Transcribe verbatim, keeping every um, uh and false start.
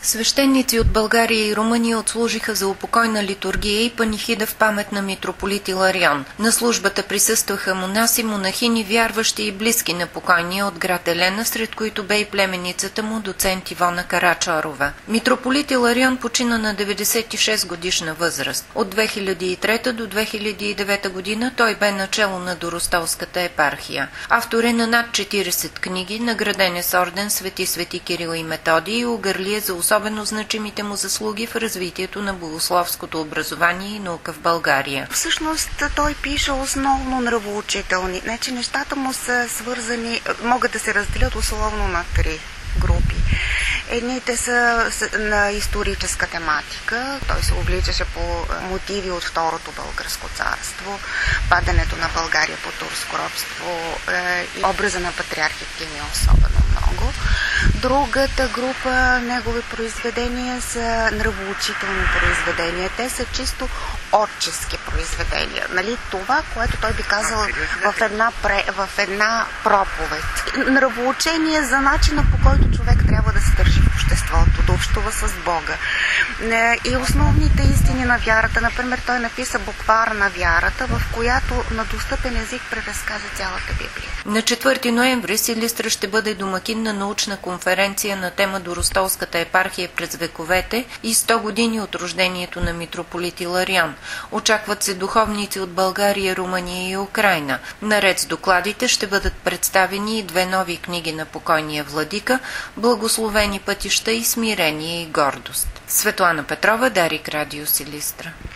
Свещеници от България и Румъния отслужиха за упокойна литургия и панихида в памет на митрополит Иларион. На службата присъстваха монаси, монахини, вярващи и близки на покойния от град Елена, сред които бе и племеницата му, доцент Ивона Карачорова. Митрополит Иларион почина на деветдесет и шест годишна възраст. От две хиляди и трета до две хиляди и девета година той бе начело на Доростолската епархия. Автор е на над четиридесет книги, награден е с орден Свети Свети Кирил и Методий и огърлие за особено значимите му заслуги в развитието на богословското образование и наука в България. Всъщност той пише основно нравоучителни. Не, че нещата му са свързани, могат да се разделят условно на три групи. Едните са на историческа тематика. Той се обличаше по мотиви от Второто българско царство, падането на България по турско робство е, и образа на патриарх Евтимий особено много. Другата група негови произведения са нравоучителни произведения. Те са чисто отчески произведения. Нали? Това, което той би казал в една, пре, в една проповед. Нравоучение за начина, по който човек трябва да се държи в обществото, да общува с Бога. И основните истини на вярата. Например, той написа буквар на вярата, в която на достъпен език преразказа цялата Библия. На четвърти ноември Силистра ще бъде домакин на научна конференция на тема Доростолската епархия през вековете и сто години от рождението на митрополит Иларион. Очакват се духовници от България, Румъния и Украйна. Наред с докладите ще бъдат представени и две нови книги на покойния владика «Благословени пътища» и «Смирение и гордост». Светлана Петрова, Дарик, Радио Силистра.